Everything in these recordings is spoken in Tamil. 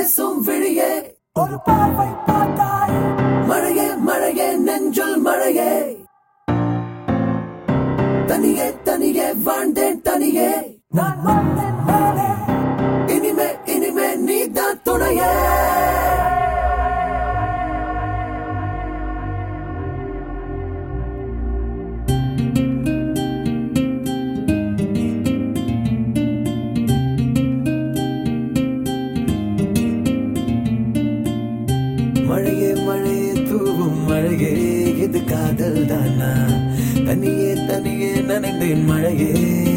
பேசும் விழியே ஒரு பார்வை பார்த்தாய் மழையே மழையே நெஞ்சுள் மழையே தனியே தனியே வாழ்ந்தேன் தனியே நான் வந்தேன் மேலே இனிமே இனிமே நீதான் துணையே மழையே மழையே தூவும் மழையே இது காதல் தானா தனியே தனியே நனைந்தேன் மழையே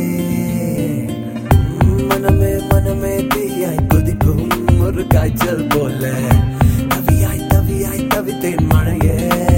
மனமே மனமே தீயாய் கொதிக்கும் ஒரு காய்ச்சல் போல தவியாய் தவியாய் தவித்தேன் மழையே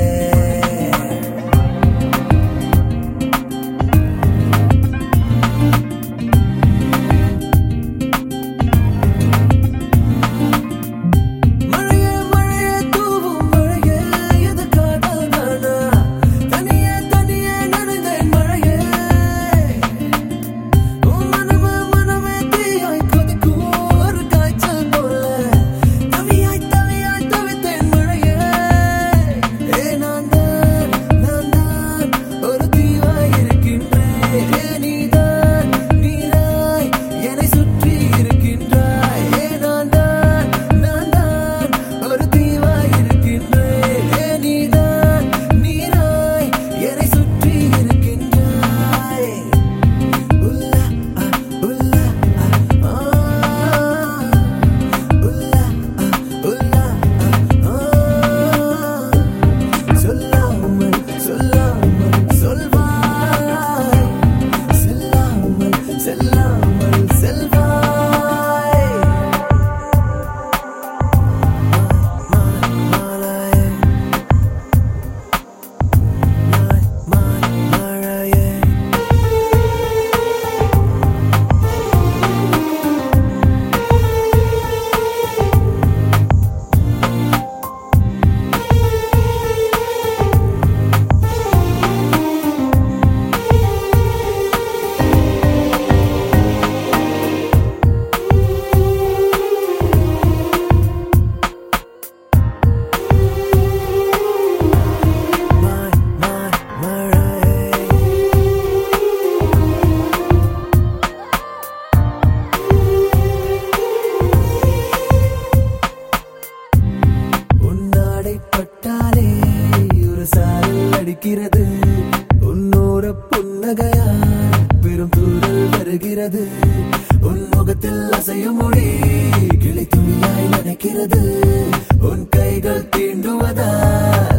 பட்டாலே ஒரு சாரல் அடிக்கிறது உன்னோர புன்னகையா பெரும் தூரல் வருகிறது உன் முகத்தில் அசையும் மொழி கிளை துணியாய் நினைக்கிறது உன் கைகள் தீண்டுவதா